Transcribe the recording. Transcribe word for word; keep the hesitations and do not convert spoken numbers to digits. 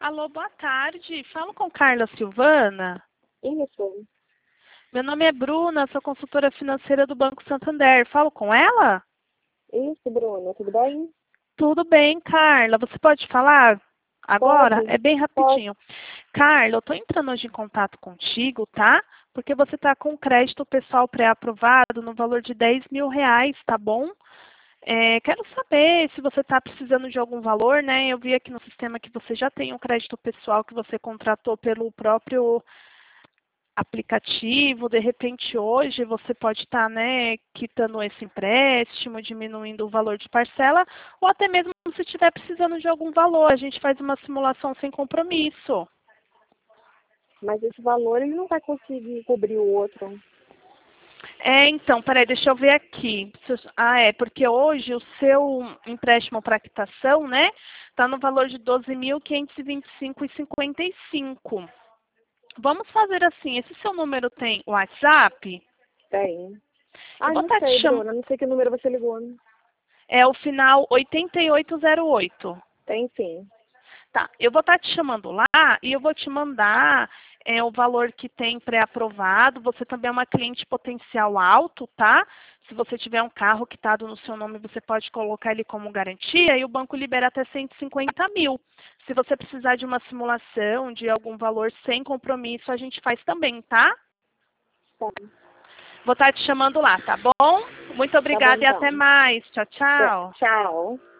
Alô, boa tarde. Falo com Carla Silvana. Isso, Meu nome é Bruna, sou consultora financeira do Banco Santander. Falo com ela? isso, Bruna, tudo bem? Tudo bem, Carla. Você pode falar agora? Pode? É bem Pode. rapidinho. Carla, eu estou entrando hoje em contato contigo, tá? Porque você está com crédito pessoal pré-aprovado no valor de dez mil reais, tá bom? É, quero saber se você está precisando de algum valor, né? Eu vi aqui no sistema que você já tem um crédito pessoal que você contratou pelo próprio aplicativo. De repente hoje você pode estar, né, quitando esse empréstimo, diminuindo o valor de parcela, ou até mesmo se estiver precisando de algum valor, a gente faz uma simulação sem compromisso. Mas esse valor ele não vai conseguir cobrir o outro. É, então, peraí, deixa eu ver aqui. Ah, é, porque hoje o seu empréstimo para quitação, né, está no valor de doze mil quinhentos e vinte e cinco reais e cinquenta e cinco centavos. Vamos fazer assim, esse seu número tem WhatsApp? Tem. Eu Ah, vou não estar te sei, chamando. Bruna, não sei que número você ligou. É o final oitenta e oito zero oito. Tem sim. Tá, eu vou estar te chamando lá e eu vou te mandar é, o valor que tem pré-aprovado. Você também é uma cliente potencial alto, tá? Se você tiver um carro quitado no seu nome, você pode colocar ele como garantia e o banco libera até cento e cinquenta mil. Se você precisar de uma simulação de algum valor sem compromisso, a gente faz também, tá? Tá, Vou estar te chamando lá, tá bom? Muito tá bom obrigada e até então. mais. Tchau, Tá, tchau. tchau.